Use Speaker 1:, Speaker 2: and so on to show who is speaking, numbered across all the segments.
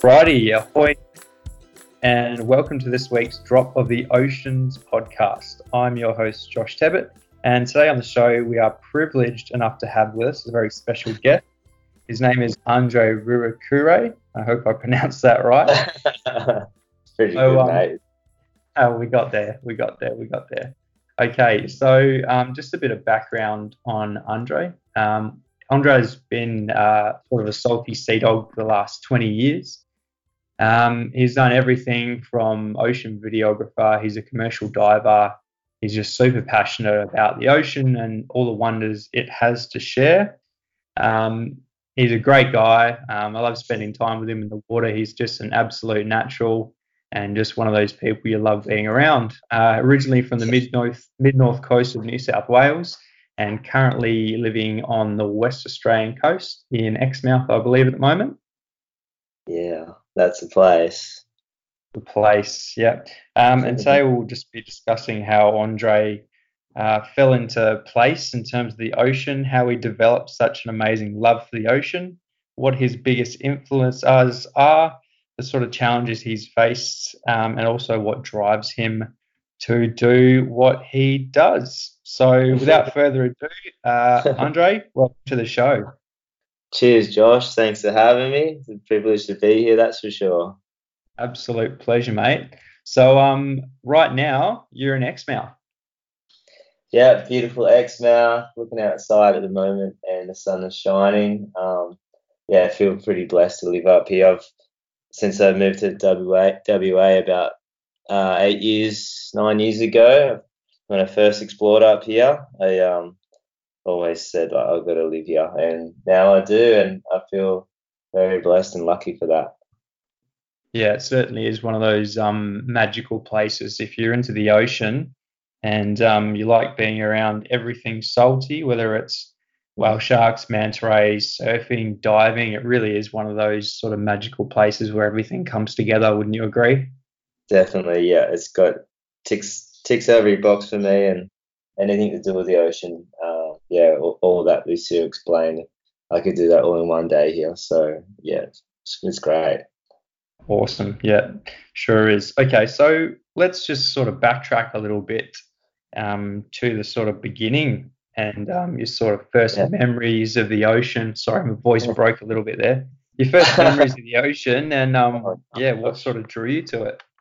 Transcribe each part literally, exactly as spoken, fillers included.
Speaker 1: Righty, ahoy, and welcome to this week's Drop of the Oceans podcast. I'm your host, Josh Tebbett, and today on the show we are privileged enough to have with us a very special guest. His name is Andre Ruakure. I hope I pronounced that right.
Speaker 2: Pretty
Speaker 1: so,
Speaker 2: good,
Speaker 1: um,
Speaker 2: mate.
Speaker 1: Oh, we got there, we got there, we got there. Okay, so um, just a bit of background on Andre. Um, Andre's been uh, sort of a salty sea dog for the last twenty years. Um, he's done everything from ocean videographer. He's a commercial diver. He's just super passionate about the ocean and all the wonders it has to share. Um, he's a great guy. Um, I love spending time with him in the water. He's just an absolute natural and just one of those people you love being around. Uh, originally from the mid-north, mid-north coast of New South Wales and currently living on the West Australian coast in Exmouth, I believe, at the moment.
Speaker 2: Yeah, that's the place.
Speaker 1: The place, yeah. Um, and today we'll just be discussing how Andre uh, fell into place in terms of the ocean, how he developed such an amazing love for the ocean, what his biggest influences are, the sort of challenges he's faced, um, and also what drives him to do what he does. So without further ado, uh, Andre, welcome to the show.
Speaker 2: Cheers, Josh. Thanks for having me. It's a privilege to be here, that's for sure.
Speaker 1: Absolute pleasure, mate. So um, right now, you're in Exmouth.
Speaker 2: Yeah, beautiful Exmouth. Looking outside at the moment and the sun is shining. Um, yeah, I feel pretty blessed to live up here. I've, since I moved to W A, W A about uh, eight years, nine years ago, when I first explored up here, I um, always said like, I've got to live here, and now I do, and I feel very blessed and lucky for that.
Speaker 1: Yeah, it certainly is one of those um, magical places. If you're into the ocean and um, you like being around everything salty, whether it's whale sharks, manta rays, surfing, diving, it really is one of those sort of magical places where everything comes together. Wouldn't you agree? Definitely,
Speaker 2: yeah. It's got ticks ticks every box for me, and anything to do with the ocean. Uh, yeah, all, all that Lucio explained, I could do that all in one day here. So yeah, it's, it's great.
Speaker 1: Awesome. Yeah, sure is. Okay, so let's just sort of backtrack a little bit um, to the sort of beginning and um, your sort of first yeah. memories of the ocean. Sorry, my voice broke a little bit there. Your first memories of the ocean and um, yeah, what sort of drew you to it?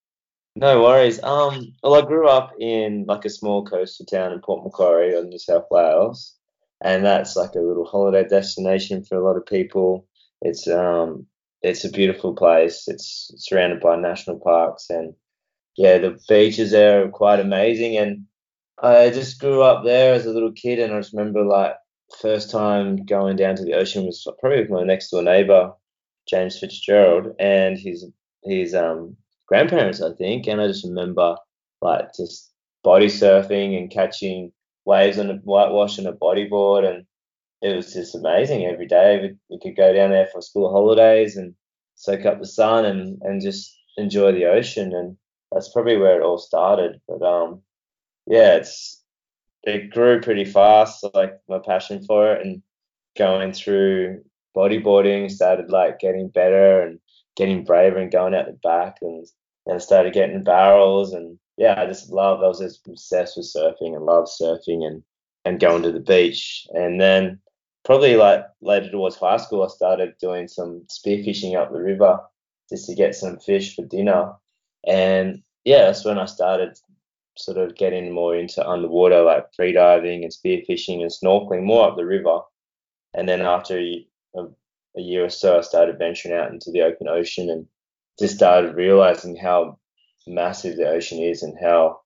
Speaker 2: No worries. Um, well, I grew up in like a small coastal town in Port Macquarie on New South Wales, and that's like a little holiday destination for a lot of people. It's um, it's a beautiful place. It's surrounded by national parks, and yeah, the beaches there are quite amazing. And I just grew up there as a little kid, and I just remember like first time going down to the ocean was probably with my next door neighbour, James Fitzgerald, and his his um. grandparents, I think, and I just remember like just body surfing and catching waves on a whitewash on a bodyboard, and it was just amazing every day. We, we could go down there for school holidays and soak up the sun and, and just enjoy the ocean, and that's probably where it all started. But um, yeah, it's it grew pretty fast, like my passion for it, and going through bodyboarding started like getting better and getting braver and going out the back, and then I started getting barrels, and yeah, I just love, I was just obsessed with surfing and love surfing and, and going to the beach. And then probably like later towards high school, I started doing some spearfishing up the river just to get some fish for dinner. And yeah, that's when I started sort of getting more into underwater, like freediving and spearfishing and snorkeling more up the river. And then after a, a year or so, I started venturing out into the open ocean and just started realizing how massive the ocean is and how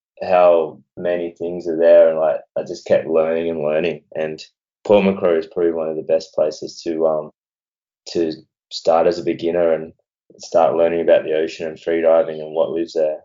Speaker 2: how many things are there. And like I just kept learning and learning. And Port Macquarie is probably one of the best places to um to start as a beginner and start learning about the ocean and freediving and what lives there.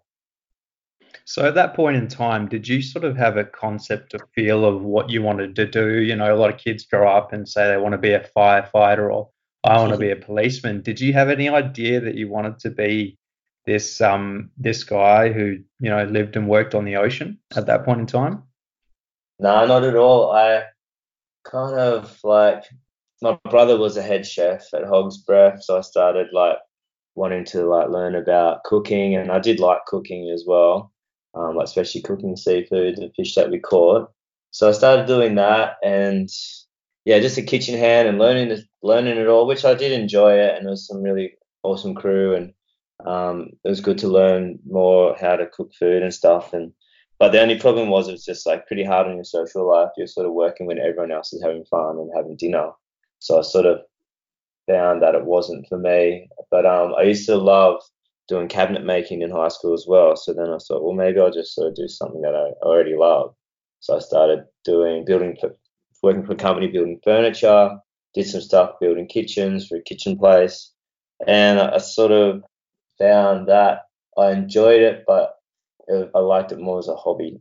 Speaker 1: So at that point in time, did you sort of have a concept or feel of what you wanted to do? You know, a lot of kids grow up and say they want to be a firefighter or I want to be a policeman. Did you have any idea that you wanted to be this um this guy who, you know, lived and worked on the ocean at that point in time?
Speaker 2: No, not at all. I kind of like my brother was a head chef at Hog's Breath, so I started like wanting to like learn about cooking, and I did like cooking as well, um, like especially cooking seafood and fish that we caught. So I started doing that, and yeah, just a kitchen hand and learning it, learning it all, which I did enjoy it, and it was some really awesome crew, and um, it was good to learn more how to cook food and stuff. And but the only problem was it was just like pretty hard on your social life. You're sort of working when everyone else is having fun and having dinner. So I sort of found that it wasn't for me. But um, I used to love doing cabinet making in high school as well. So then I thought, well, maybe I'll just sort of do something that I already love. So I started doing building, working for a company building furniture. Did some stuff building kitchens for a kitchen place, and I sort of found that I enjoyed it, but it, I liked it more as a hobby.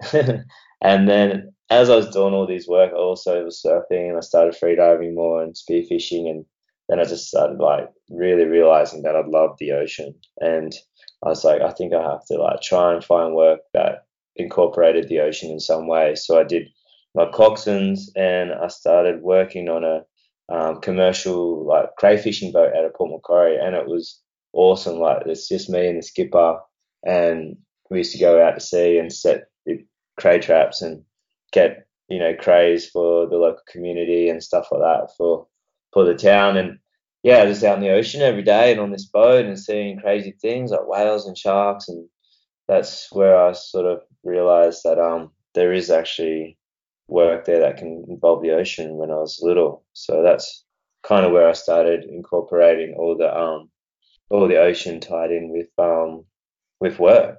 Speaker 2: And then as I was doing all these work, I also was surfing and I started freediving more and spearfishing, and then I just started like really realizing that I'd love the ocean. And I was like, I think I have to like try and find work that incorporated the ocean in some way. So I did my coxswains, and I started working on a um, commercial like crayfishing boat out of Port Macquarie, and it was awesome. Like it's just me and the skipper, and we used to go out to sea and set the cray traps and get you know crays for the local community and stuff like that for for the town. And yeah, just out in the ocean every day and on this boat and seeing crazy things like whales and sharks. And that's where I sort of realized that um there is actually work there that can involve the ocean when I was little. So that's kind of where I started incorporating all the um all the ocean tied in with um with work.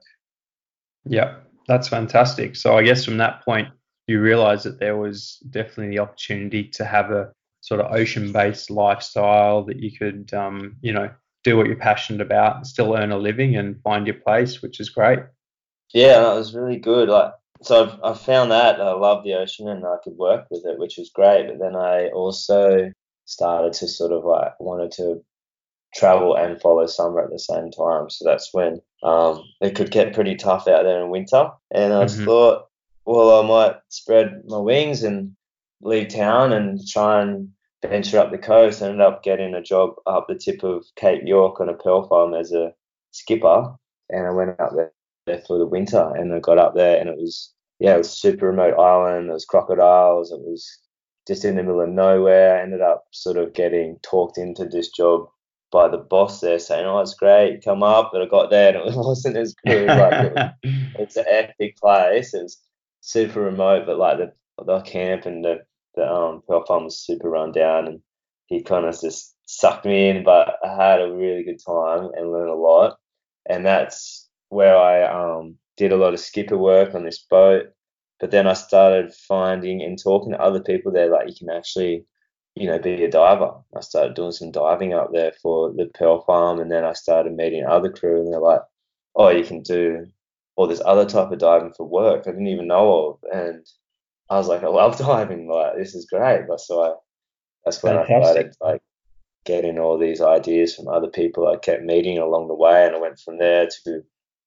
Speaker 1: Yeah, that's fantastic. So I guess from that point, you realized that there was definitely the opportunity to have a sort of ocean-based lifestyle that you could, um, you know, do what you're passionate about and still earn a living and find your place, which is great.
Speaker 2: Yeah, that was really good. Like, so I've, I found that I love the ocean and I could work with it, which was great. But then I also started to sort of like wanted to travel and follow summer at the same time. So that's when um, it could get pretty tough out there in winter. And I just
Speaker 1: Hmm.
Speaker 2: thought, well, I might spread my wings and leave town and try and venture up the coast. I ended up getting a job up the tip of Cape York on a pearl farm as a skipper. And I went up there there for the winter, and I got up there and it was, yeah, it was a super remote island. There was crocodiles. It was just in the middle of nowhere. I ended up sort of getting talked into this job by the boss there saying, "Oh, it's great, come up." But I got there and it wasn't as good. Like it was, it's an epic place. It was super remote, but like the the camp and the the um pearl farm was super run down, and he kind of just sucked me in. But I had a really good time and learned a lot, and that's where I um did a lot of skipper work on this boat. But then I started finding and talking to other people there, like you can actually you know, be a diver. I started doing some diving up there for the pearl farm, and then I started meeting other crew, and they're like, "Oh, you can do all this other type of diving for work I didn't even know of." And I was like, "I love diving. Like, this is great." But so I, that's when I
Speaker 1: Fantastic.
Speaker 2: started like getting all these ideas from other people I kept meeting along the way, and I went from there to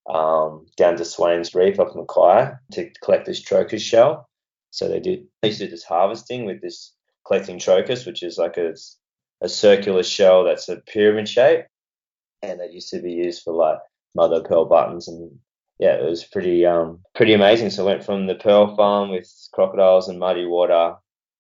Speaker 2: um, down to Swains Reef up in Mackay to collect this trochus shell. So they did they used to do this harvesting with this collecting trochus, which is like a, a circular shell that's a pyramid shape, and that used to be used for like mother of pearl buttons. And yeah, it was pretty um pretty amazing. So I went from the pearl farm with crocodiles and muddy water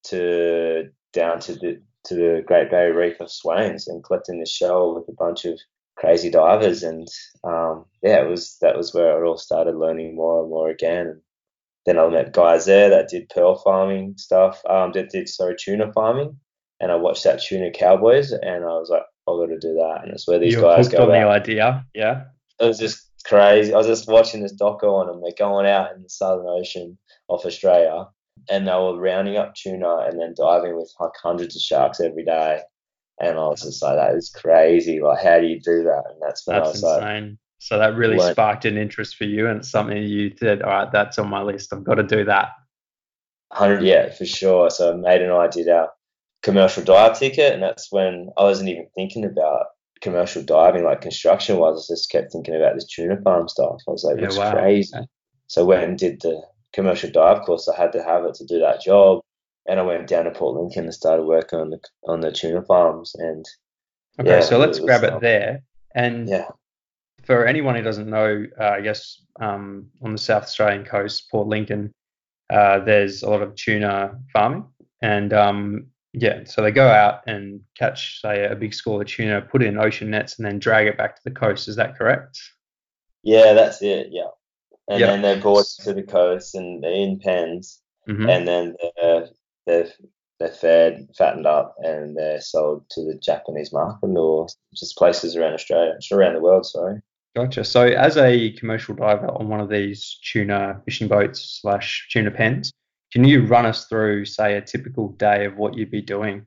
Speaker 2: to down to the to the Great Barrier Reef of Swains and collecting the shell with a bunch of crazy divers. And um yeah, it was that was where I all started learning more and more again. And then I met guys there that did pearl farming stuff, um, that did sorry tuna farming, and I watched that Tuna Cowboys, and I was like, I've got to do that. And it's where these
Speaker 1: You're
Speaker 2: guys
Speaker 1: hooked on
Speaker 2: go
Speaker 1: the
Speaker 2: out.
Speaker 1: idea. Yeah.
Speaker 2: It was just crazy. I was just watching this doco on them. They're going out in the Southern Ocean off Australia, and they were rounding up tuna and then diving with like hundreds of sharks every day. And I was just like, that is crazy. Like, how do you do that? And that's when I
Speaker 1: That's
Speaker 2: was like,
Speaker 1: insane. So that really
Speaker 2: learn
Speaker 1: sparked an interest for you, and it's something you said, all right, that's on my list. I've got to do that.
Speaker 2: one hundred, yeah, for sure. So Mate and I did our commercial dive ticket, and that's when I wasn't even thinking about commercial diving, like construction wise. I just kept thinking about this tuna farm stuff. I was like, it
Speaker 1: Yeah,
Speaker 2: looks
Speaker 1: wow.
Speaker 2: crazy. So I went and did the commercial dive course. I had to have it to do that job, and I went down to Port Lincoln and started working on the on the tuna farms. And
Speaker 1: Okay,
Speaker 2: yeah,
Speaker 1: so
Speaker 2: it
Speaker 1: let's
Speaker 2: was
Speaker 1: grab it
Speaker 2: um,
Speaker 1: there. And
Speaker 2: yeah.
Speaker 1: for anyone who doesn't know, uh, I guess um, on the South Australian coast, Port Lincoln, uh, there's a lot of tuna farming. And um, yeah, so they go out and catch, say, a big school of tuna, put it in ocean nets, and then drag it back to the coast. Is that correct?
Speaker 2: Yeah, that's it. Yeah. And then
Speaker 1: Yep.
Speaker 2: they're brought to the coast and they're in pens,
Speaker 1: Mm-hmm.
Speaker 2: and then they're, they're, they're fed, fattened up, and they're sold to the Japanese market or just places around Australia, just around the world, sorry.
Speaker 1: Gotcha. So, as a commercial diver on one of these tuna fishing boats slash tuna pens, can you run us through, say, a typical day of what you'd be doing?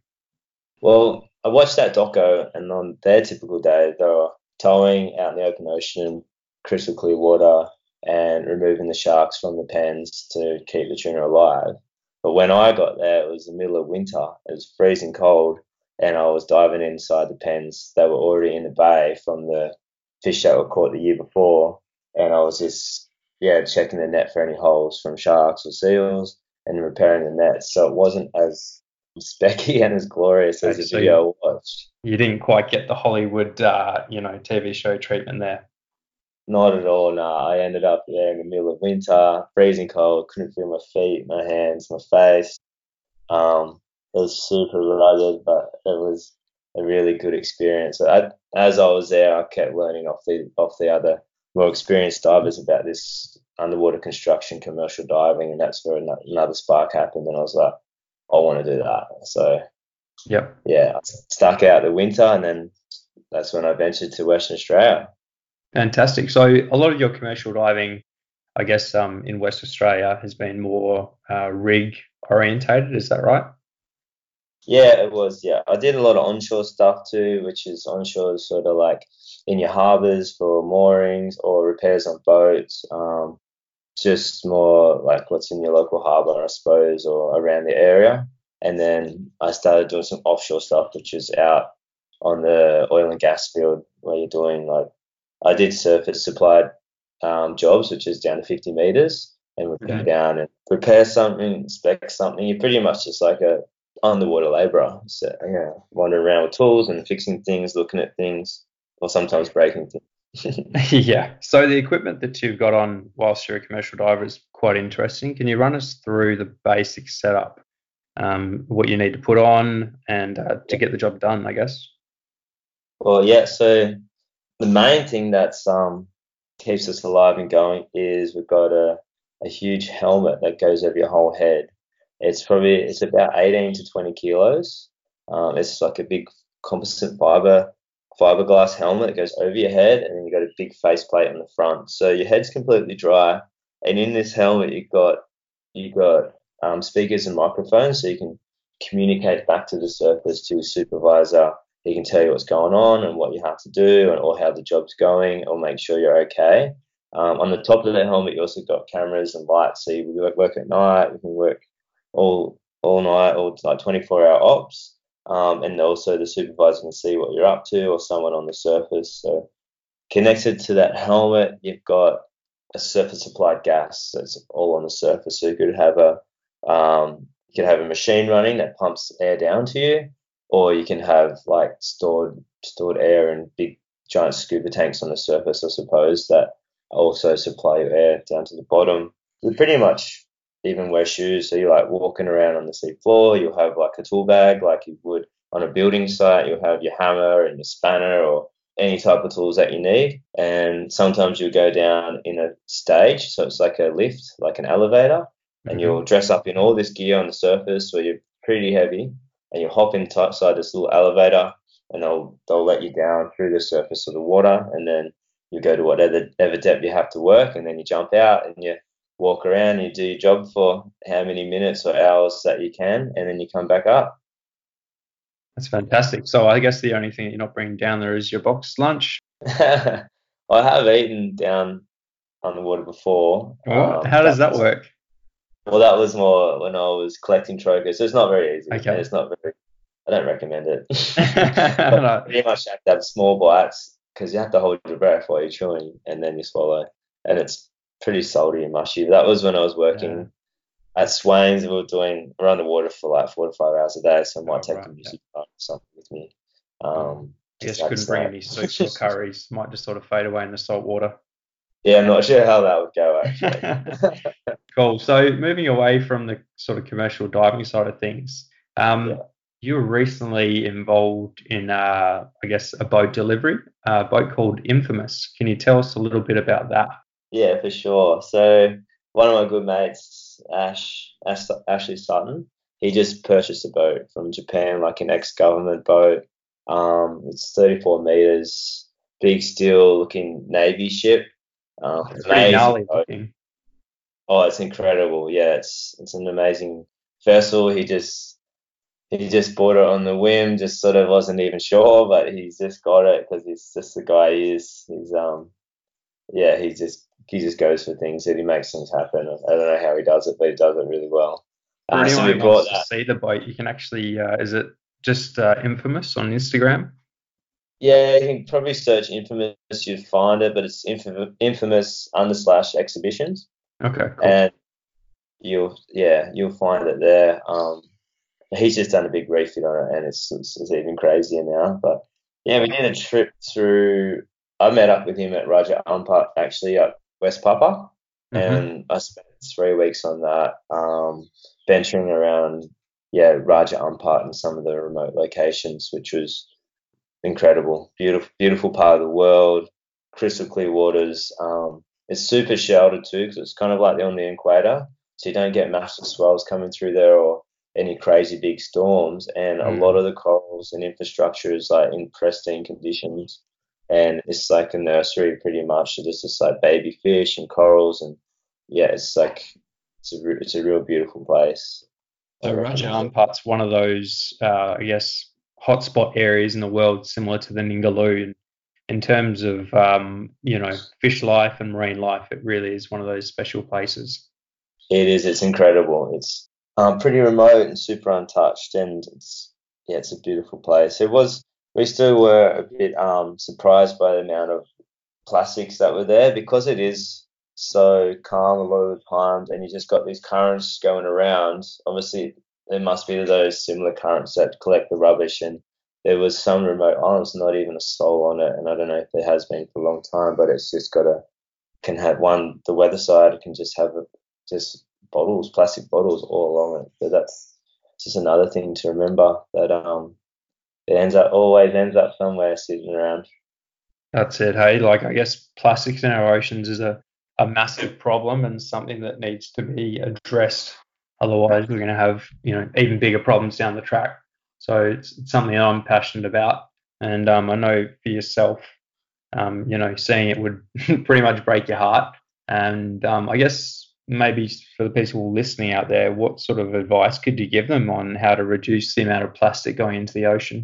Speaker 2: Well, I watched that doco, and on their typical day, they were towing out in the open ocean, crystal clear water, and removing the sharks from the pens to keep the tuna alive. But when I got there, it was the middle of winter. It was freezing cold, and I was diving inside the pens. They were already in the bay from the fish that were caught the year before, and I was just yeah checking the net for any holes from sharks or seals and repairing the nets. So it wasn't as specky and as glorious as
Speaker 1: Okay,
Speaker 2: the
Speaker 1: so you,
Speaker 2: video I watched.
Speaker 1: you didn't quite get the Hollywood, uh, you know, T V show treatment there.
Speaker 2: Not at all. Nah, I ended up there in the middle of winter, freezing cold, couldn't feel my feet, my hands, my face. Um, it was super rugged, but it was a really good experience. I, as I was there, I kept learning off the off the other more experienced divers about this underwater construction, commercial diving, and that's where another spark happened. And I was like, I want to do that. So
Speaker 1: Yep.
Speaker 2: yeah, I stuck out the winter, and then that's when I ventured to Western Australia.
Speaker 1: Fantastic. So a lot of your commercial diving, I guess, um, in West Australia has been more uh, rig orientated. Is that right?
Speaker 2: Yeah, it was. Yeah, I did a lot of onshore stuff too, which is onshore is sort of like in your harbors for moorings or repairs on boats. Um, just more like what's in your local harbor, I suppose, or around the area. And then I started doing some offshore stuff, which is out on the oil and gas field where you're doing like I did surface supplied um, jobs, which is down to fifty meters, and would go
Speaker 1: Mhm.
Speaker 2: down and repair something, inspect something. You're pretty much just like a underwater labourer. So yeah, wandering around with tools and fixing things, looking at things, or sometimes breaking things.
Speaker 1: Yeah. So the equipment that you've got on whilst you're a commercial diver is quite interesting. Can you run us through the basic setup, um, what you need to put on, and uh, to
Speaker 2: Yeah.
Speaker 1: get the job done, I guess?
Speaker 2: Well, yeah. So the main thing that's um keeps us alive and going is we've got a a huge helmet that goes over your whole head. It's probably it's about eighteen to twenty kilos. Um, it's like a big composite fiber fiberglass helmet that goes over your head, and then you got a big face plate on the front. So your head's completely dry, and in this helmet you've got you've got um, speakers and microphones, so you can communicate back to the surface to your supervisor. He can tell you what's going on and what you have to do, and or how the job's going, or make sure you're okay. Um, on the top of the helmet, you also got cameras and lights, so you can work, work at night. You can work all all night, or like twenty-four hour ops. Um, and also the supervisor can see what you're up to, or someone on the surface. So connected to that helmet, you've got a surface supplied gas that's all on the surface. So you could have a um, you could have a machine running that pumps air down to you, or you can have like stored stored air and big giant scuba tanks on the surface, I suppose, that also supply you air down to the bottom. You pretty much even wear shoes, so you're like walking around on the sea floor. You'll have like a tool bag, like you would on a building site. You'll have your hammer and your spanner, or any type of tools that you need. And sometimes you'll go down in a stage, so it's like a lift, like an elevator, and
Speaker 1: Hmm.
Speaker 2: you'll dress up in all this gear on the surface where you're pretty heavy, and you'll hop inside this little elevator, and they'll they'll let you down through the surface of the water, and then you go to whatever ever depth you have to work, and then you jump out and you walk around and you do your job for how many minutes or hours that you can, and then you come back up.
Speaker 1: That's fantastic. So I guess the only thing that you're not bringing down there is your box lunch.
Speaker 2: I have eaten down on the water before.
Speaker 1: What?
Speaker 2: Um,
Speaker 1: How does
Speaker 2: that
Speaker 1: that
Speaker 2: was
Speaker 1: work?
Speaker 2: well, that was more when I was collecting trochus. So it's not very easy, and
Speaker 1: Okay.
Speaker 2: it's not very. I don't recommend it. But
Speaker 1: No.
Speaker 2: pretty much you have to have small bites because you have to hold your breath while you're chewing, and then you swallow, and it's pretty salty and mushy. That was when I was
Speaker 1: Yeah.
Speaker 2: working at Swains, we were doing around the water for like four to five hours a day, so I
Speaker 1: Oh,
Speaker 2: might take
Speaker 1: right.
Speaker 2: a
Speaker 1: Yeah.
Speaker 2: music or something with me.
Speaker 1: Oh,
Speaker 2: Um,
Speaker 1: I
Speaker 2: just
Speaker 1: guess you
Speaker 2: like
Speaker 1: couldn't bring
Speaker 2: snack.
Speaker 1: any soups or curries. Might just sort of fade away in the salt water.
Speaker 2: Yeah, I'm not sure how that would go actually.
Speaker 1: Cool. So moving away from the sort of commercial diving side of things, um,
Speaker 2: Yeah.
Speaker 1: you were recently involved in, uh, I guess, a boat delivery, a boat called Infamous. Can you tell us a little bit about that?
Speaker 2: Yeah, for sure. So one of my good mates, Ash, Ash Ashley Sutton, he just purchased a boat from Japan, like an ex-government boat. Um, it's thirty-four meters, big steel looking Navy ship. Um,
Speaker 1: Oh, it's pretty
Speaker 2: amazing
Speaker 1: gnarly
Speaker 2: boat.
Speaker 1: looking.
Speaker 2: Oh, it's incredible. Yeah, it's it's an amazing vessel. He just he just bought it on the whim, just sort of wasn't even sure, but he's just got it because he's just the guy he is. He's um yeah, he just he just goes for things and he makes things happen. I don't know how he does it, but he does it really well.
Speaker 1: For
Speaker 2: Uh, so
Speaker 1: anyone
Speaker 2: we
Speaker 1: who
Speaker 2: brought
Speaker 1: wants to
Speaker 2: that.
Speaker 1: see the boat, you can actually, uh, is it just uh, Infamous on Instagram?
Speaker 2: Yeah, you can probably search Infamous, you'd find it, but it's infamous, infamous under slash exhibitions,
Speaker 1: Okay, cool.
Speaker 2: and you'll yeah you'll find it there. Um, he's just done a big refit on it, and it's it's, it's even crazier now. But yeah, we did a trip through. I met up with him at Raja Ampat actually at West Papa,
Speaker 1: Hmm.
Speaker 2: and I spent three weeks on that, um, venturing around, yeah, Raja Ampat and some of the remote locations, which was incredible. Beautiful, beautiful part of the world, crystal clear waters. Um, it's super sheltered too because it's kind of like on the equator, so you don't get massive swells coming through there or any crazy big storms. And a lot
Speaker 1: Mm.
Speaker 2: of the corals and infrastructure is like in pristine conditions. And it's like a nursery pretty much. So there's just like baby fish and corals, and yeah, it's like it's a it's a real beautiful place. I
Speaker 1: So Raja
Speaker 2: recommend it.
Speaker 1: Ampart's one of those, uh, I guess, hotspot areas in the world similar to the Ningaloo. In, in terms of, um, you know, fish life and marine life, it really is one of those special places.
Speaker 2: It is. It's incredible. It's um, pretty remote and super untouched, and it's yeah, it's a beautiful place. It was. We still were a bit um, surprised by the amount of plastics that were there because it is so calm a lot of the times, and you just got these currents going around. Obviously, there must be those similar currents that collect the rubbish, and there was some remote islands, not even a soul on it, and I don't know if there has been for a long time, but it's just got a can have one the weather side can just have a, just bottles, plastic bottles all along it. So that's just another thing to remember that um it ends up always ends up somewhere sitting around.
Speaker 1: That's it. Hey, like I guess plastics in our oceans is a, a massive problem and something that needs to be addressed. Otherwise, we're going to have, you know, even bigger problems down the track. So it's, it's something that I'm passionate about. And um, I know for yourself, um, you know, seeing it would pretty much break your heart. And um, I guess maybe for the people listening out there, what sort of advice could you give them on how to reduce the amount of plastic going into the ocean?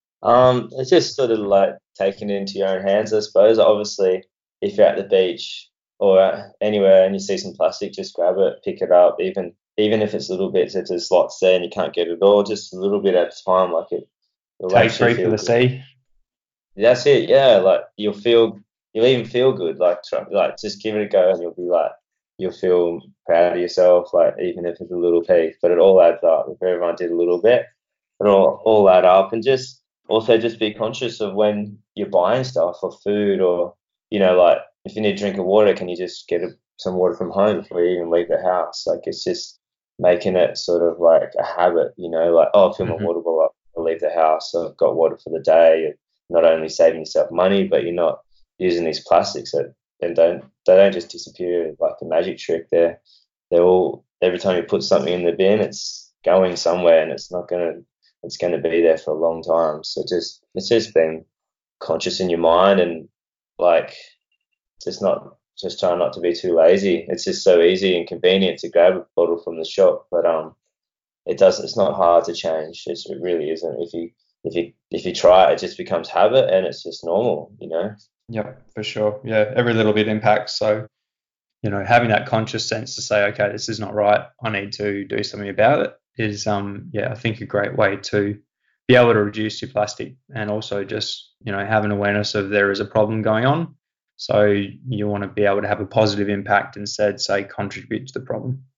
Speaker 2: Um, it's just sort of like taking it into your own hands, I suppose. Obviously, if you're at the beach or anywhere and you see some plastic, just grab it, pick it up, even even if it's little bits, if there's lots there and you can't get it all, just a little bit at a time, like it, it
Speaker 1: Take
Speaker 2: makes you
Speaker 1: three for
Speaker 2: feel
Speaker 1: the
Speaker 2: good.
Speaker 1: sea.
Speaker 2: That's it, yeah. Like you'll feel, you'll even feel good. Like try, like just give it a go, and you'll be like, you'll feel proud of yourself. Like even if it's a little piece, but it all adds up. If everyone did a little bit, it'll all all add up. And just also just be conscious of when you're buying stuff or food, or you know, like if you need a drink of water, can you just get a, some water from home before you even leave the house? Like it's just making it sort of like a habit, you know, like oh, I'll fill my
Speaker 1: Hmm.
Speaker 2: water bottle up, I'll leave the house, so I've got water for the day, not only saving yourself money, but you're not using these plastics that then don't they don't just disappear like a magic trick. They're they're all every time you put something in the bin, it's going somewhere and it's not gonna it's gonna be there for a long time. So just it's just being conscious in your mind and like just not just trying not to be too lazy. It's just so easy and convenient to grab a bottle from the shop, but um it does. It's not hard to change. It's, it really isn't. If you if you if you try it, it just becomes habit and it's just normal. You know.
Speaker 1: Yep, for sure. Yeah, every little bit impacts. So, you know, having that conscious sense to say, okay, this is not right. I need to do something about it is, um, yeah, I think a great way to be able to reduce your plastic and also just, you know, have an awareness of there is a problem going on. So you want to be able to have a positive impact instead, say, contribute to the problem.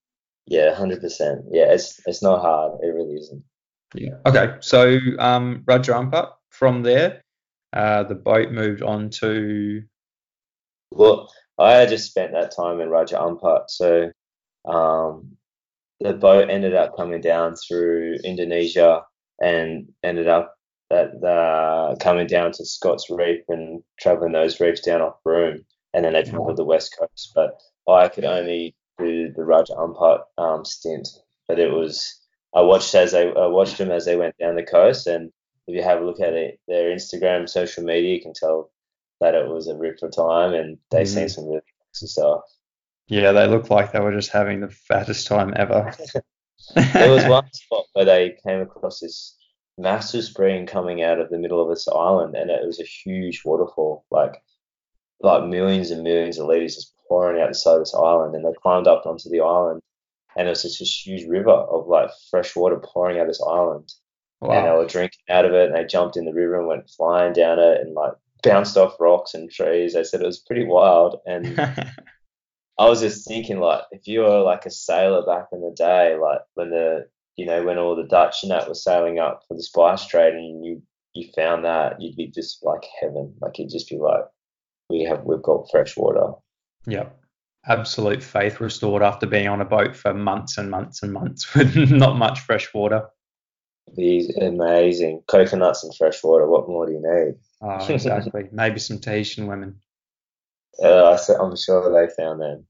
Speaker 2: Yeah, one hundred percent. Yeah, it's it's not hard. It really isn't.
Speaker 1: Yeah. Okay. So um, Raja Ampat, from there, uh, the boat moved on to.
Speaker 2: Well, I just spent that time in Raja Ampat, so um, the boat ended up coming down through Indonesia and ended up at uh, coming down to Scott's Reef and traveling those reefs down off Broome, and then they travelled the west coast. But I could only do the Raja Ampat um, stint. But it was I watched as they I watched them as they went down the coast, and if you have a look at it, their Instagram, social media, you can tell that it was a rip for time, and they seen
Speaker 1: Mm,
Speaker 2: some really awesome stuff.
Speaker 1: yeah, they looked like they were just having the fattest time ever.
Speaker 2: There was one spot where they came across this massive spring coming out of the middle of this island, and it was a huge waterfall, like like millions and millions of liters just pouring out the side of this island. And they climbed up onto the island, and it was just this huge river of like fresh water pouring out of this island. And they
Speaker 1: Wow.
Speaker 2: were drinking out of it, and they jumped in the river and went flying down it, and like bounced off rocks and trees. They said it was pretty wild, and I was just thinking, like, if you were like a sailor back in the day, like when the, you know, when all the Dutch and that was sailing up for the spice trade, and you you found that, you'd be just like heaven. Like you'd just be like, we have, we've got fresh water.
Speaker 1: Yeah. Absolute faith restored after being on a boat for months and months and months with not much fresh water.
Speaker 2: It'd be amazing. Coconuts and fresh water. What more do you
Speaker 1: Oh,
Speaker 2: need?
Speaker 1: exactly. Maybe some Tahitian women.
Speaker 2: uh, I said- I'm sure they found them.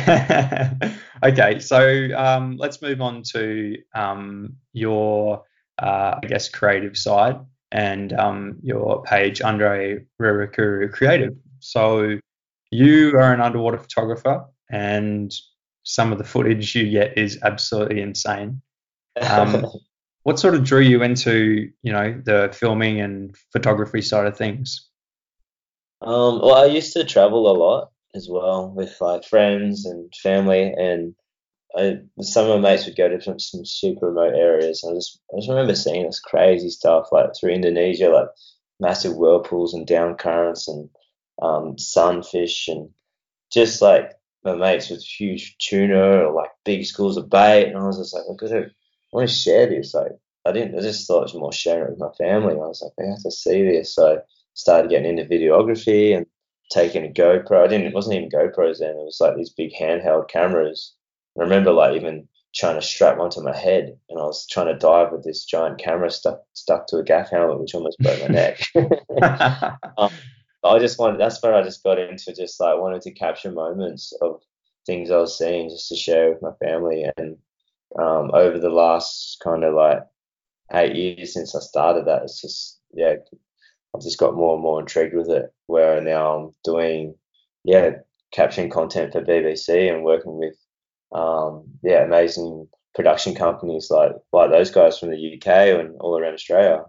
Speaker 1: Okay, so um, let's move on to um, your, uh, I guess, creative side and um, your page, Andre Rurakuru Creative. So you are an underwater photographer, and some of the footage you get is absolutely insane. Um, what sort of drew you into, you know, the filming and photography side of things?
Speaker 2: Um, well, I used to travel a lot as well with like friends and family, and I, some of my mates would go to some, some super remote areas. And I just, I just remember seeing this crazy stuff like through Indonesia, like massive whirlpools and down currents and um, sunfish, and just like my mates with huge tuna or like big schools of bait. And I was just like, look at it, I want to share this. Like, I didn't, I just thought it was more sharing it with my family. I was like, I have to see this. So I started getting into videography and taking a GoPro. I didn't, it wasn't even GoPros then. It was like these big handheld cameras. I remember like even trying to strap one to my head, and I was trying to dive with this giant camera stuck stuck to a gaff helmet, which almost broke my neck. um, I just wanted, that's where I just got into, just like wanted to capture moments of things I was seeing just to share with my family. And um, over the last kind of like eight years since I started that, it's just, yeah, I've just got more and more intrigued with it, where now I'm doing, yeah, capturing content for B B C and working with, um, yeah, amazing production companies like like those guys from the U K and all around Australia.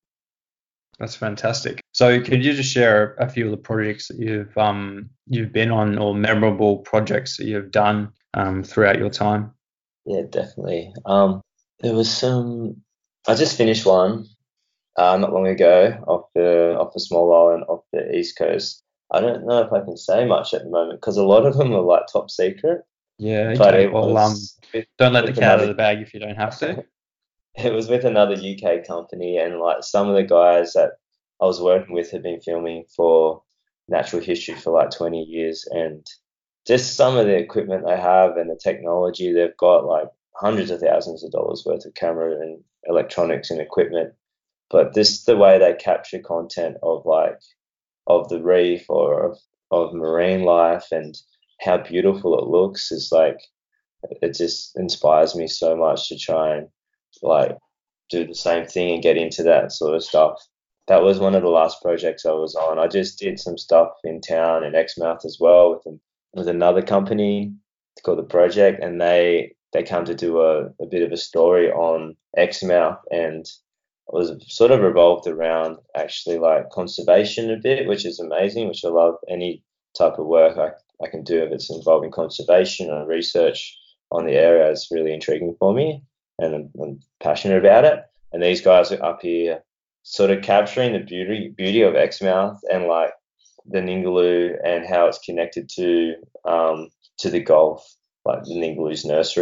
Speaker 1: That's fantastic. So could you just share a few of the projects that you've um you've been on, or memorable projects that you've done um throughout your time?
Speaker 2: Yeah, definitely. Um, there was some. I just finished one uh, not long ago off the off a small island off the east coast. I don't know if I can say much at the moment because a lot of them are like top secret.
Speaker 1: Yeah,
Speaker 2: But
Speaker 1: okay.
Speaker 2: it
Speaker 1: Well, um,
Speaker 2: was with,
Speaker 1: don't let the
Speaker 2: with
Speaker 1: cat out of
Speaker 2: another
Speaker 1: the bag if you don't have to.
Speaker 2: it was with another U K company, and like some of the guys that I was working with had been filming for natural history for like twenty years, and just some of the equipment they have and the technology they've got, like hundreds of thousands of dollars worth of camera and electronics and equipment. But this the way they capture content of like of the reef or of, of marine life and how beautiful it looks is like it just inspires me so much to try and like do the same thing and get into that sort of stuff. That was one of the last projects I was on. I just did some stuff in town in Exmouth as well with an, with another company. It's called the Project, and they they come to do a, a bit of a story on Exmouth, and it was sort of revolved around actually like conservation a bit, which is amazing, which I love. Any type of work I, I can do if it's involving conservation or research on the area is really intriguing for me, and I'm, I'm passionate about it. And these guys are up here sort of capturing the beauty beauty of Exmouth and like the Ningaloo and how it's connected to um, to the Gulf, like the Ningaloo's nursery.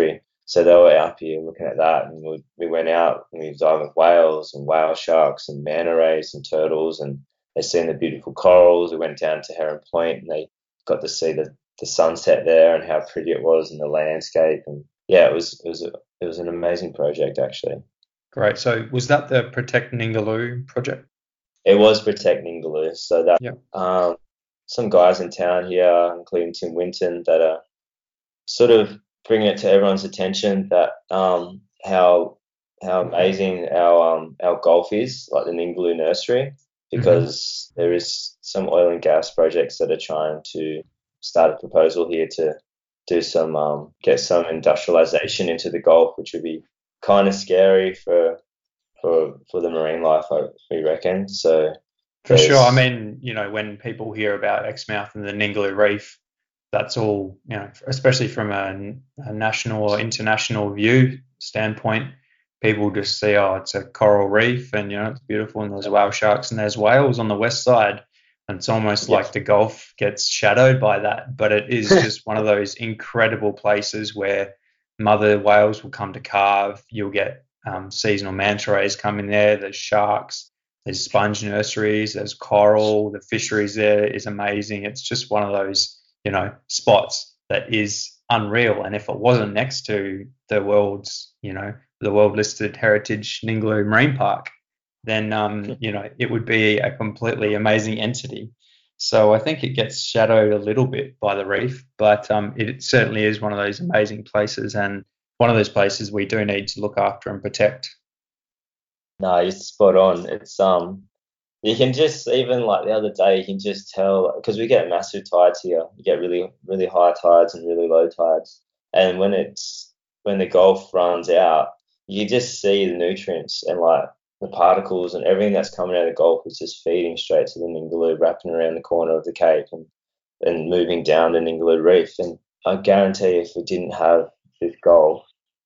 Speaker 2: So they were up here looking at that, and we, we went out and we dived with whales and whale sharks and manta rays and turtles, and they seen the beautiful corals. We went down to Heron Point, and they got to see the, the sunset there and how pretty it was and the landscape. And yeah, it was it was a, it was an amazing project actually.
Speaker 1: Great. So was that the Protect Ningaloo project?
Speaker 2: It was Protect Ningaloo. So that
Speaker 1: Yeah.
Speaker 2: um, some guys in town here, including Tim Winton, that are sort of bringing it to everyone's attention that um, how how amazing our um, our Gulf is, like the Ningaloo Nursery, because mm-hmm. there is some oil and gas projects that are trying to start a proposal here to do some um, get some industrialization into the Gulf, which would be kind of scary for for for the marine life, I we reckon. So
Speaker 1: for sure, I mean, you know, when people hear about Exmouth and the Ningaloo Reef, that's all, you know, especially from a, a national or international view standpoint, people just see, oh, it's a coral reef and, you know, it's beautiful and there's whale sharks and there's whales on the west side. And it's almost yeah. like the Gulf gets shadowed by that. But it is just one of those incredible places where mother whales will come to calve. You'll get um, seasonal manta rays coming there. There's sharks. There's sponge nurseries. There's coral. The fisheries there is amazing. It's just one of those, you know, spots that is unreal. And if it wasn't next to the world's, you know, the world listed heritage Ningaloo Marine Park, then, um, you know, it would be a completely amazing entity. So I think it gets shadowed a little bit by the reef, but um, it certainly is one of those amazing places and one of those places we do need to look after and protect.
Speaker 2: No, you're spot on. It's um, you can just, even like the other day, you can just tell, because we get massive tides here. You get really, really high tides and really low tides. And when it's, when the Gulf runs out, you just see the nutrients and like the particles and everything that's coming out of the Gulf is just feeding straight to the Ningaloo, wrapping around the corner of the Cape and, and moving down the Ningaloo Reef. And I guarantee if we didn't have this Gulf,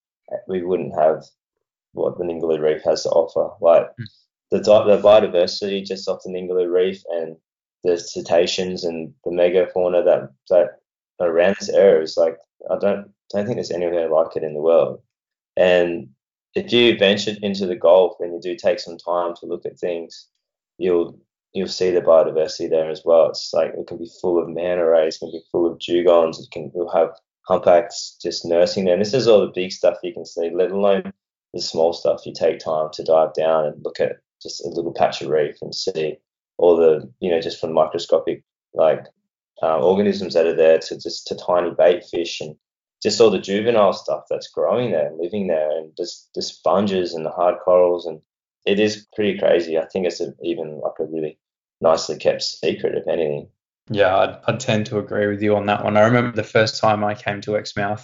Speaker 2: we wouldn't have what the Ningaloo Reef has to offer. Like mm. the, the biodiversity just off the Ningaloo Reef and the cetaceans and the megafauna that that are around this area is like, I don't don't think there's anywhere like it in the world. And if you venture into the Gulf and you do take some time to look at things, you'll you'll see the biodiversity there as well. It's like it can be full of manta rays, it can be full of dugongs, it can you'll have humpbacks just nursing there. And this is all the big stuff you can see, let alone the small stuff. You take time to dive down and look at just a little patch of reef and see all the, you know, just from microscopic like uh, organisms that are there to just to tiny bait fish and just all the juvenile stuff that's growing there and living there, and just the sponges and the hard corals. And it is pretty crazy. I think it's a, even like a really nicely kept secret, if anything.
Speaker 1: Yeah, I'd, I'd tend to agree with you on that one. I remember the first time I came to Exmouth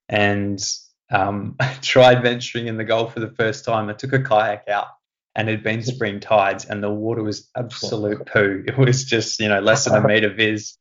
Speaker 1: and um, I tried venturing in the Gulf for the first time. I took a kayak out and it had been spring tides and the water was absolute poo. It was just, you know, less than a metre viz.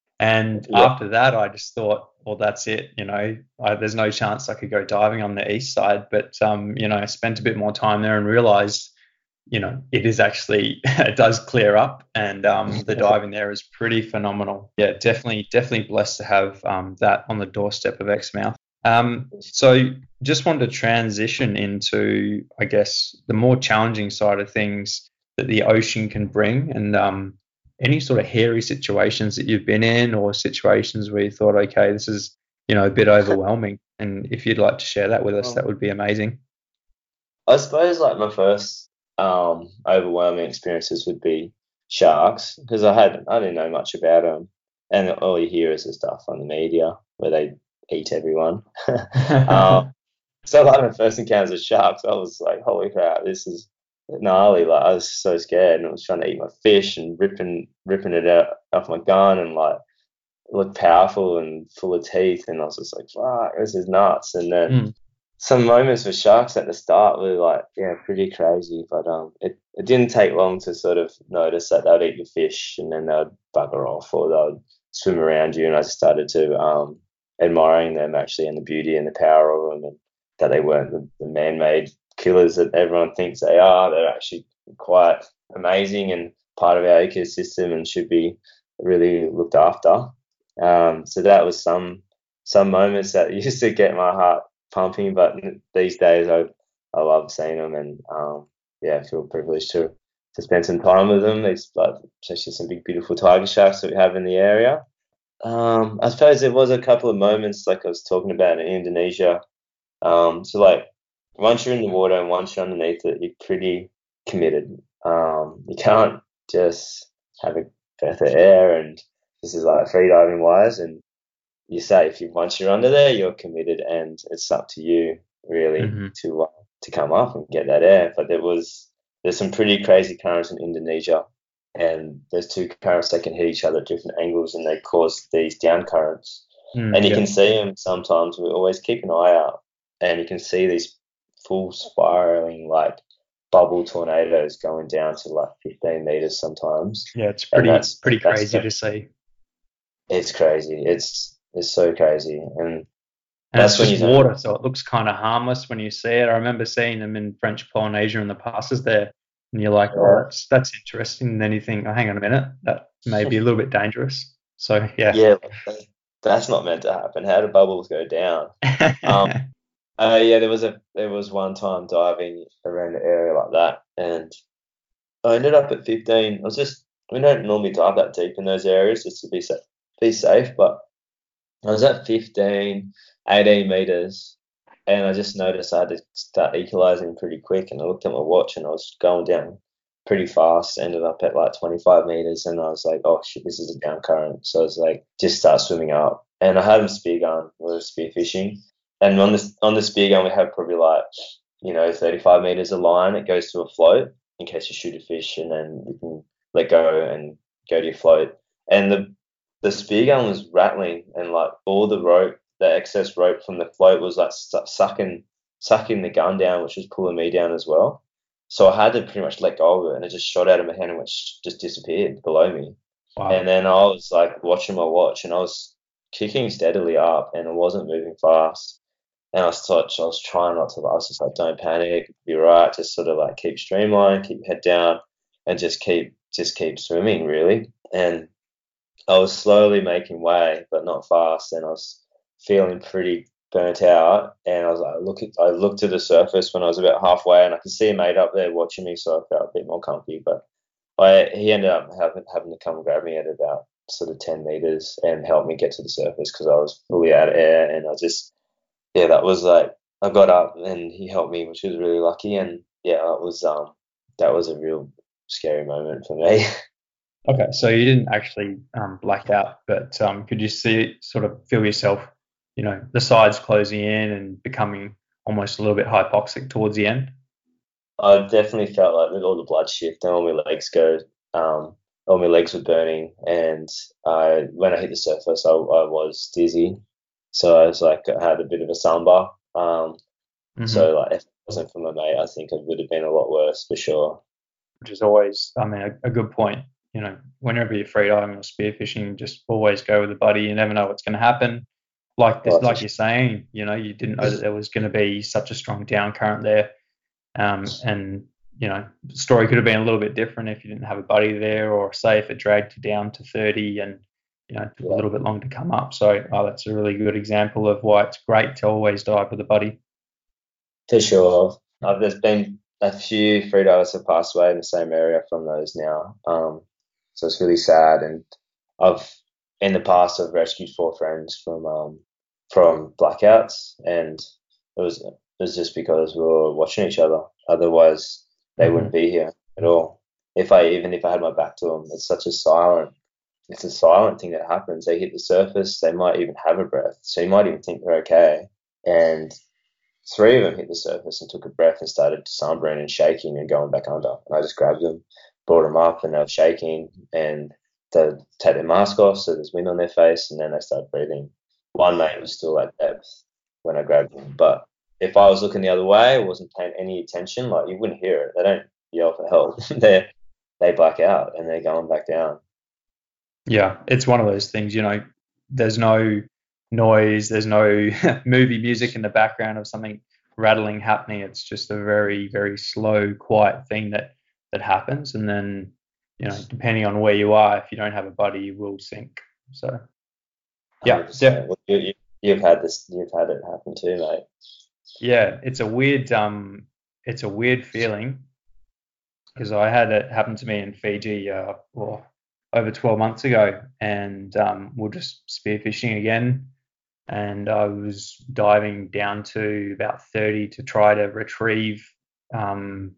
Speaker 1: And yeah. after that, I just thought, well, that's it. You know, I, there's no chance I could go diving on the east side. But, um, you know, I spent a bit more time there and realised, you know, it is actually, it does clear up, and um, the diving there is pretty phenomenal. Yeah, definitely, definitely blessed to have um, that on the doorstep of Exmouth. Um, so just wanted to transition into, I guess, the more challenging side of things that the ocean can bring, and um, any sort of hairy situations that you've been in, or situations where you thought, okay, this is, you know, a bit overwhelming. And if you'd like to share that with us, that would be amazing.
Speaker 2: I suppose like my first um, overwhelming experiences would be sharks, because I had I didn't know much about them, and all you hear is the stuff on the media where they eat everyone. um, so like my first encounters with sharks, I was like, holy crap, this is gnarly. Like I was so scared, and I was trying to eat my fish and ripping ripping it out off my gun, and like it looked powerful and full of teeth, and I was just like, fuck, this is nuts. And then mm. some moments with sharks at the start were like, yeah, pretty crazy, but um it, it didn't take long to sort of notice that they'd eat your fish and then they'd bugger off, or they'd swim around you, and I started to um admiring them actually, and the beauty and the power of them, and that they weren't the, the man-made killers that everyone thinks they are. They're actually quite amazing and part of our ecosystem and should be really looked after. Um, so that was some some moments that used to get my heart pumping. But these days, I I love seeing them, and um, yeah, I feel privileged to to spend some time with them. There's like especially some big, beautiful tiger sharks that we have in the area. Um, I suppose there was a couple of moments like I was talking about in Indonesia. Um, so like once you're in the water and once you're underneath it, you're pretty committed. Um, you can't just have a breath of air, and this is like free diving wise, and you're safe. You, once you're under there, you're committed, and it's up to you really
Speaker 1: Mm-hmm.
Speaker 2: to uh, to come up and get that air. But there was there's some pretty crazy currents in Indonesia, and there's two currents that can hit each other at different angles, and they cause these down currents.
Speaker 1: Mm,
Speaker 2: And you
Speaker 1: yeah.
Speaker 2: can see them sometimes. We always keep an eye out, and you can see these full spiraling like bubble tornadoes going down to like fifteen meters sometimes.
Speaker 1: Yeah, it's
Speaker 2: And
Speaker 1: pretty
Speaker 2: that's
Speaker 1: pretty
Speaker 2: that's
Speaker 1: crazy to see.
Speaker 2: it's crazy. It's it's so crazy, and
Speaker 1: And it's
Speaker 2: that's when you
Speaker 1: just
Speaker 2: don't.
Speaker 1: water, so it looks kind of harmless when you see it. I remember seeing them in French Polynesia in the passes there, and you're like, oh,
Speaker 2: Yeah,
Speaker 1: that's that's interesting. And then you think, oh, hang on a minute, that may be a little bit dangerous. So yeah.
Speaker 2: yeah, that- that's not meant to happen. How do bubbles go down? Um, uh, yeah, there was a there was one time diving around the area like that, and I ended up at fifteen. I was just we don't normally dive that deep in those areas just to be safe, be safe, but I was at fifteen, eighteen meters, and I just noticed I had to start equalizing pretty quick. And I looked at my watch, and I was going down pretty fast. Ended up at like twenty-five meters, and I was like, "Oh shit, this is a down current." So I was like, just start swimming up. And I had a spear gun. We were spear fishing, and on this on the spear gun, we have probably like you know thirty-five meters of line. It goes to a float in case you shoot a fish, and then you can let go and go to your float. And the the spear gun was rattling, and like all the rope, the excess rope from the float was like su- sucking, sucking the gun down, which was pulling me down as well. So I had to pretty much let go of it, and it just shot out of my hand and went sh- just disappeared below me. And
Speaker 1: Wow.
Speaker 2: then I was like watching my watch, and I was kicking steadily up, and it wasn't moving fast. And I was such, I was trying not to. I was just like, don't panic, be right. Just sort of like keep streamlined, keep your head down, and just keep, just keep swimming really. And I was slowly making way, but not fast, and I was feeling pretty burnt out. And I was like, look, at, I looked to the surface when I was about halfway, and I could see a mate up there watching me, so I felt a bit more comfy. But I, he ended up having having to come grab me at about sort of ten meters and help me get to the surface because I was fully out of air, and I just, yeah, that was like I got up and he helped me, which was really lucky. And yeah, that was um that was a real scary moment for me.
Speaker 1: Okay, so you didn't actually um, black out, but um, could you see sort of feel yourself, you know, the sides closing in and becoming almost a little bit hypoxic towards the end?
Speaker 2: I definitely felt like with all the blood shift and all my legs go, um, all my legs were burning, and I when I hit the surface, I, I was dizzy, so I was like I had a bit of a samba. Um,
Speaker 1: Hmm.
Speaker 2: so like if it wasn't for my mate, I think it would have been a lot worse for sure.
Speaker 1: Which is always, I mean, a, a good point. You know, whenever you're freediving or spearfishing, just always go with a buddy. You never know what's going to happen. Like this,
Speaker 2: Oh, for
Speaker 1: like
Speaker 2: sure.
Speaker 1: you're saying, you know, you didn't know that there was going to be such a strong down current there. Um, and you know, the story could have been a little bit different if you didn't have a buddy there, or say if it dragged you down to thirty and you know it took a
Speaker 2: Yeah,
Speaker 1: little bit long to come up. So, oh, that's a really good example of why it's great to always dive with a buddy.
Speaker 2: for sure. Uh, there's been a few freedivers have passed away in the same area from those now. Um, so it's really sad. And I've in the past I've rescued four friends from um from blackouts, and it was it was just because we were watching each other. Otherwise, they
Speaker 1: Hmm.
Speaker 2: wouldn't be here at all. If I even if I had my back to them, it's such a silent. It's a silent thing that happens. They hit the surface. They might even have a breath, so you might even think they're okay. And three of them hit the surface and took a breath and started sombering and shaking and going back under. And I just grabbed them, brought them up, and they were shaking. And they take their mask off so there's wind on their face, and then they started breathing. One mate was still at depth when I grabbed him, but if I was looking the other way, I wasn't paying any attention, like you wouldn't hear it. They don't yell for help. they they black out and they're going back down.
Speaker 1: Yeah, it's one of those things, you know, there's no noise, there's no movie music in the background of something rattling happening. It's just a very, very slow, quiet thing that that happens. And then, you know, depending on where you are, if you don't have a buddy, you will sink. So
Speaker 2: one hundred
Speaker 1: yeah,
Speaker 2: percent.
Speaker 1: def-
Speaker 2: Well, you, you, you've had this, you've had it happen too, mate.
Speaker 1: Yeah, it's a weird um, it's a weird feeling because I had it happen to me in Fiji uh, well, over twelve months ago, and um, we're just spearfishing again, and I was diving down to about thirty to try to retrieve um,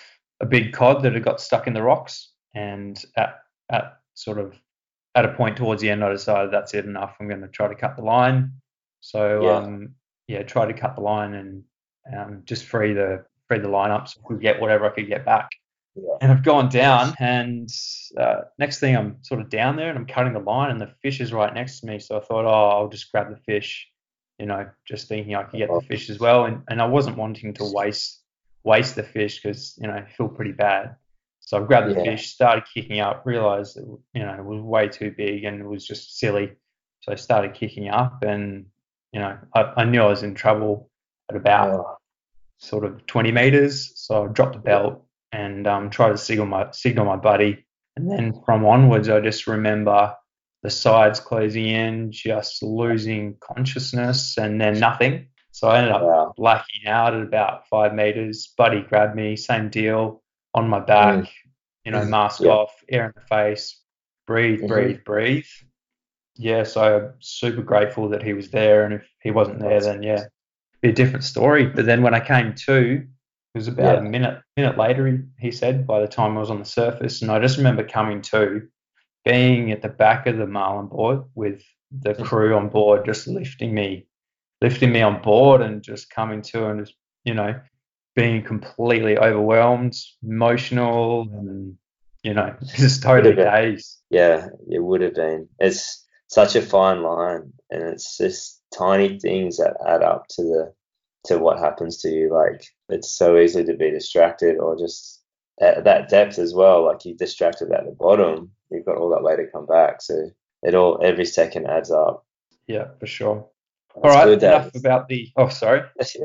Speaker 1: a big cod that had got stuck in the rocks, and at at sort of at a point towards the end, I decided that's it enough. I'm going to try to cut the line. So
Speaker 2: Yeah,
Speaker 1: um, yeah, try to cut the line and um, just free the free the line up so I could get whatever I could get back.
Speaker 2: yeah.
Speaker 1: And I've gone down, and uh, next thing I'm sort of down there and I'm cutting the line, and the fish is right next to me. So I thought, oh, I'll just grab the fish, you know, just thinking I could get the
Speaker 2: Oh,
Speaker 1: fish as well. And, and I wasn't wanting to waste waste the fish because, you know, I feel pretty bad. So I grabbed the
Speaker 2: yeah,
Speaker 1: fish, started kicking up, realized that, you know, it was way too big and it was just silly. So I started kicking up, and, you know, I, I knew I was in trouble at about
Speaker 2: oh,
Speaker 1: sort of twenty meters. So I dropped the
Speaker 2: yeah,
Speaker 1: belt and um, tried to signal my signal my buddy. And then from onwards, I just remember the sides closing in, just losing consciousness, and then nothing. So I ended up
Speaker 2: wow.
Speaker 1: blacking out at about five meters. Buddy grabbed me, same deal, on my
Speaker 2: Mm,
Speaker 1: back, you know, mask
Speaker 2: yeah.
Speaker 1: off, air in the face, breathe,
Speaker 2: Mm-hmm.
Speaker 1: breathe, breathe. Yeah, so I'm super grateful that he was there. And if he wasn't there,
Speaker 2: That's
Speaker 1: then yeah, be a different story. But then when I came to, it was about a
Speaker 2: yeah.
Speaker 1: minute minute later, he, he said, by the time I was on the surface. And I just remember coming to, being at the back of the Marlin board with the crew on board, just lifting me, lifting me on board and just coming to, and just, you know, being completely overwhelmed, emotional, and, you know, just
Speaker 2: Would have
Speaker 1: totally
Speaker 2: been.
Speaker 1: dazed.
Speaker 2: Yeah, it would have been. It's such a fine line, and it's just tiny things that add up to the to what happens to you. Like it's so easy to be distracted, or just at that depth as well. Like you distracted at the bottom, you've got all that way to come back. So it all every second adds up.
Speaker 1: Yeah, for sure. All
Speaker 2: That's
Speaker 1: right,
Speaker 2: good, Dad.
Speaker 1: enough about the. Oh, sorry.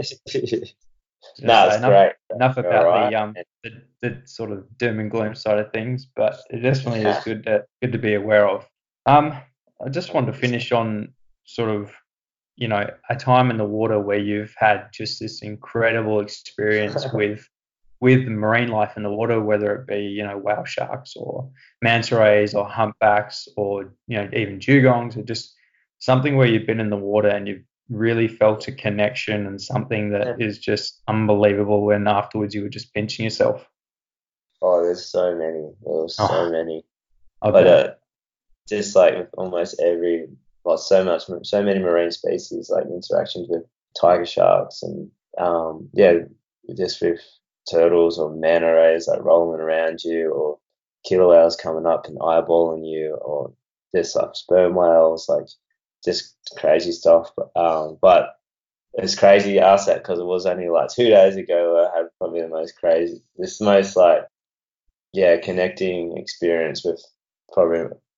Speaker 1: Going to
Speaker 2: No,
Speaker 1: say
Speaker 2: it's
Speaker 1: enough
Speaker 2: great.
Speaker 1: enough
Speaker 2: You're all
Speaker 1: about
Speaker 2: right.
Speaker 1: the um the, the sort of doom and gloom side of things, but it definitely is good to good to be aware of. Um, I just wanted to finish on sort of, you know, a time in the water where you've had just this incredible experience with with marine life in the water, whether it be, you know, whale sharks or manta rays or humpbacks or, you know, even dugongs, or just something where you've been in the water and you've really felt a connection and something that is just unbelievable, and afterwards you were just pinching yourself.
Speaker 2: Oh, there's so many. There's so
Speaker 1: Oh,
Speaker 2: many.
Speaker 1: I
Speaker 2: But uh,
Speaker 1: bet.
Speaker 2: just like with almost every, like so much, so many marine species, like interactions with tiger sharks and um, yeah, just with turtles or manta rays like rolling around you, or killer whales coming up and eyeballing you, or just like sperm whales, like just crazy stuff. But um, but it's crazy you asked that because it was only like two days ago where I had probably the most crazy, this most like yeah, connecting experience with probably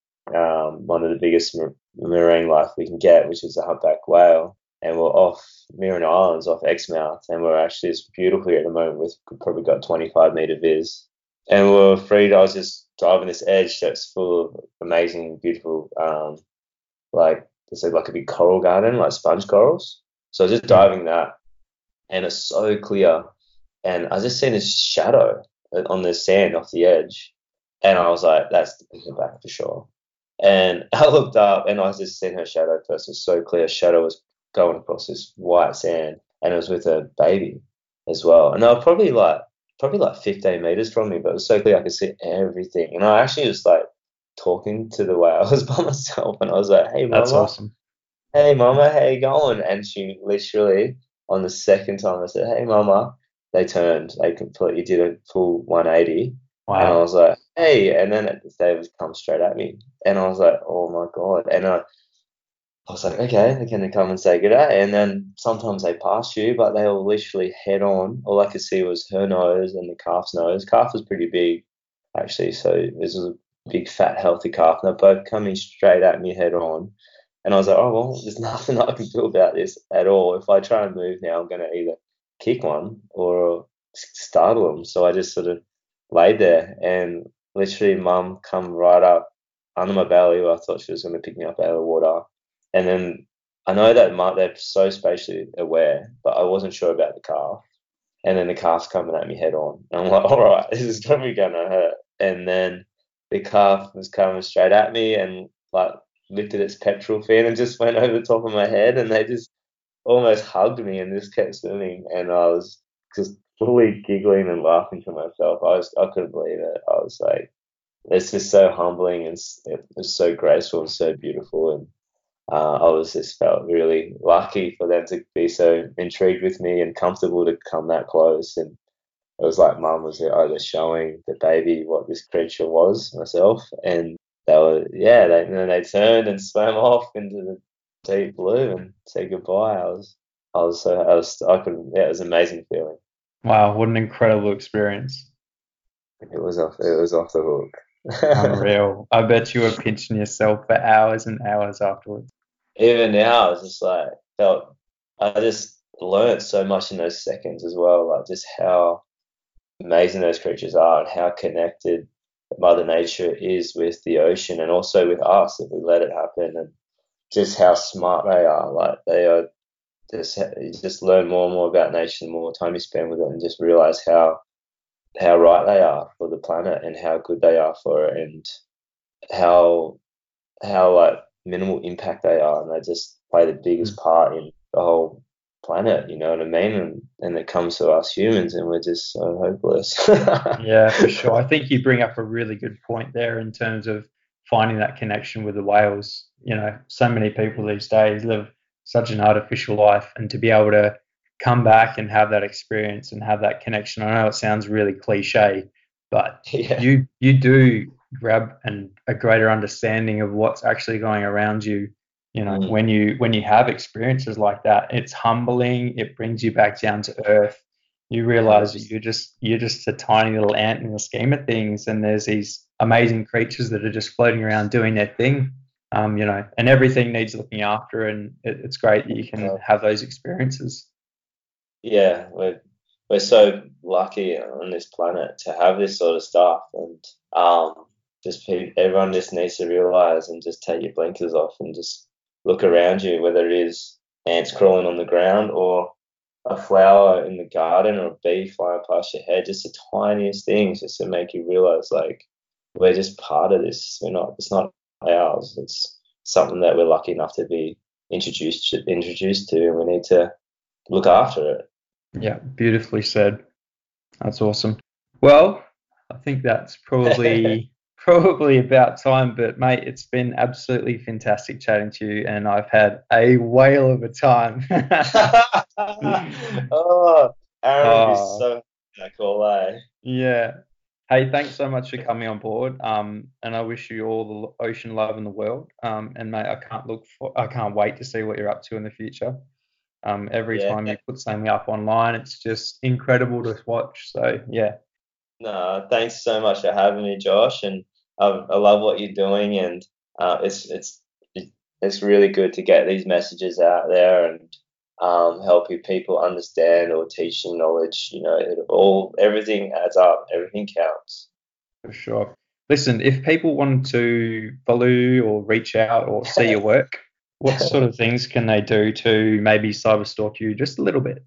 Speaker 2: um, one of the biggest marine life we can get, which is a humpback whale. And we're off Mirren Islands, off Exmouth, and we're actually it's beautiful here at the moment. We've probably got twenty-five meter viz, and we're free. I was just driving this edge that's full of amazing, beautiful, um, like it's like a big coral garden, like sponge corals. So I was just
Speaker 1: Mm.
Speaker 2: diving that, and it's so clear. And I just seen this shadow on the sand off the edge, and I was like, "That's the pickerback for sure." And I looked up, and I just seen her shadow first. It was so clear. Shadow was going across this white sand, and it was with a baby as well. And they were probably like probably like fifteen meters from me, but it was so clear I could see everything. And I actually was like talking to the whale. I was by myself, and I was like, "Hey,
Speaker 1: That's
Speaker 2: mama."
Speaker 1: awesome.
Speaker 2: Hey mama, how you going? And she literally, on the second time I said, hey mama, they turned, they completely did a full one eighty. And I
Speaker 1: Wow.
Speaker 2: was like, hey, and then they would come straight at me. And I was like, oh my God. And I, I was like, okay, they're going to come and say good day. And then sometimes they pass you, but they will literally head on. All I could see was her nose and the calf's nose. Calf was pretty big, actually. So this was a big, fat, healthy calf. And they're both coming straight at me head on. And I was like, oh, well, there's nothing I can do about this at all. If I try and move now, I'm going to either kick one or startle them. So I just sort of laid there, and literally mum come right up under my belly where I thought she was going to pick me up out of the water. And then I know that my, they're so spatially aware, but I wasn't sure about the calf. And then the calf's coming at me head on. And I'm like, all right, this is probably going to hurt. And then the calf was coming straight at me and like lifted its petrol fin and just went over the top of my head. And they just almost hugged me and just kept swimming. And I was just fully giggling and laughing to myself. I was, I couldn't believe it. I was like, it's just so humbling and it was so graceful and so beautiful. And uh, I was just felt really lucky for them to be so intrigued with me and comfortable to come that close. And it was like mum was over showing the baby what this creature was myself. And they were, yeah, they, and then they turned and swam off into the deep blue and said goodbye. I was, I was so, I was, I couldn't, yeah, it was an amazing feeling.
Speaker 1: Wow, what an incredible experience.
Speaker 2: It was off, it was off the hook.
Speaker 1: Unreal. I bet you were pinching yourself for hours and hours afterwards.
Speaker 2: Even now, I was just like, felt, I just learned so much in those seconds as well, like just how amazing those creatures are and how connected Mother Nature is with the ocean and also with us if we let it happen, and just how smart they are. Like they are just, you just learn more and more about nature the more time you spend with it, and just realize how how right they are for the planet and how good they are for it, and how how like minimal impact they are, and they just play the biggest part in the whole planet, you know what I mean? And and it comes to us humans and we're just so hopeless.
Speaker 1: Yeah, for sure. I think you bring up a really good point there in terms of finding that connection with the whales. You know, so many people these days live such an artificial life, and to be able to come back and have that experience and have that connection. I know it sounds really cliche, but
Speaker 2: Yeah.
Speaker 1: you you do grab and a greater understanding of what's actually going around you. You know,
Speaker 2: Mm.
Speaker 1: when you when you have experiences like that, it's humbling. It brings you back down to earth. You realize that you're just you're just a tiny little ant in the scheme of things, and there's these amazing creatures that are just floating around doing their thing. Um, you know, and everything needs looking after, and it, it's great that you can have those experiences.
Speaker 2: Yeah, we're we're so lucky on this planet to have this sort of stuff, and um, just pe- everyone just needs to realize and just take your blinkers off and just look around you, whether it is ants crawling on the ground or a flower in the garden or a bee flying past your head, just the tiniest things, just to make you realize like we're just part of this. We're not. It's not ours. It's something that we're lucky enough to be introduced introduced to, and we need to look after it.
Speaker 1: Yeah, beautifully said. That's awesome. Well, I think that's probably probably about time, but mate, it's been absolutely fantastic chatting to you, and I've had a whale of a time.
Speaker 2: Oh, Aaron is
Speaker 1: Oh,
Speaker 2: so cool, eh?
Speaker 1: yeah. Hey, thanks so much for coming on board. Um, and I wish you all the ocean love in the world. Um, and mate, I can't look for, I can't wait to see what you're up to in the future. Um, every
Speaker 2: Yeah.
Speaker 1: time you put something up online, it's just incredible to watch. So yeah,
Speaker 2: No, thanks so much for having me, Josh. And I, I love what you're doing, and uh, it's it's it's really good to get these messages out there and um, helping people understand or teaching knowledge. You know, it all everything adds up. Everything counts.
Speaker 1: for sure. Listen, if people want to follow you or reach out or see your work, what sort of things can they do to maybe cyber stalk you just a little bit?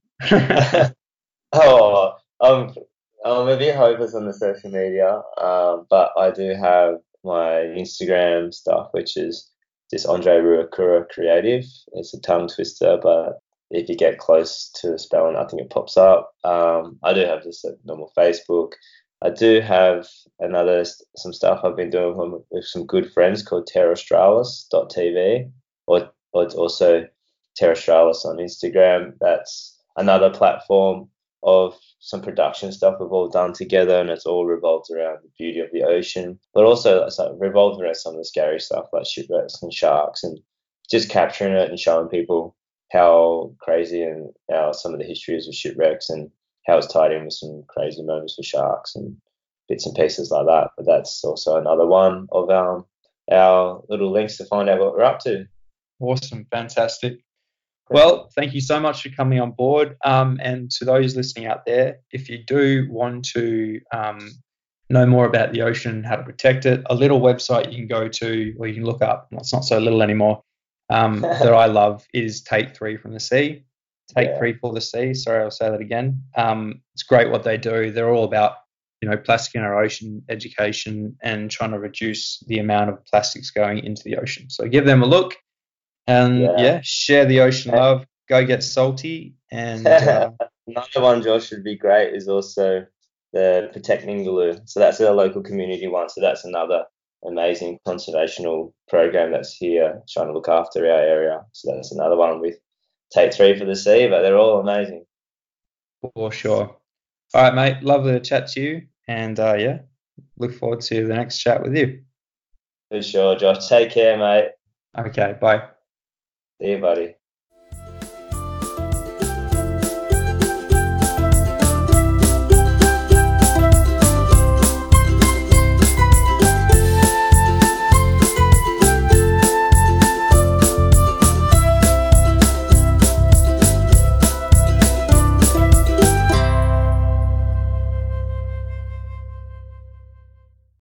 Speaker 2: Oh, I'm I'm a bit hopeless on the social media, um, but I do have my Instagram stuff, which is just Andre Ruakura Creative. It's a tongue twister, but if you get close to the spelling, I think it pops up. Um, I do have just a normal Facebook. I do have another some stuff I've been doing with, with some good friends called Terrastralis dot T V, or or it's also Terrastralis on Instagram. That's another platform of some production stuff we've all done together, and it's all revolved around the beauty of the ocean, but also it's like revolved around some of the scary stuff like shipwrecks and sharks, and just capturing it and showing people how crazy and how some of the histories of shipwrecks and how it's tied in with some crazy moments with sharks and bits and pieces like that. But that's also another one of our our little links to find out what we're up to.
Speaker 1: Awesome, fantastic. Well, thank you so much for coming on board. Um, and to those listening out there, if you do want to um, know more about the ocean, how to protect it, a little website you can go to, or you can look up, well, it's not so little anymore, um, that I love is Take Three from the Sea. Take
Speaker 2: Yeah.
Speaker 1: Three for the Sea. Sorry, I'll say that again. Um, it's great what they do. They're all about, you know, plastic in our ocean education and trying to reduce the amount of plastics going into the ocean. So give them a look and yeah,
Speaker 2: Yeah.
Speaker 1: share the ocean love. Go get salty and uh,
Speaker 2: Another one, Josh, would be great is also the Protect Ningaloo. So that's a local community one. So that's another amazing conservational program that's here trying to look after our area. So that's another one with Take Three for the Sea, but they're all amazing.
Speaker 1: For sure. All right, mate. Lovely to chat to you. And uh, yeah, look forward to the next chat with you.
Speaker 2: For sure, Josh. Take care, mate.
Speaker 1: Okay, bye.
Speaker 2: See you, buddy.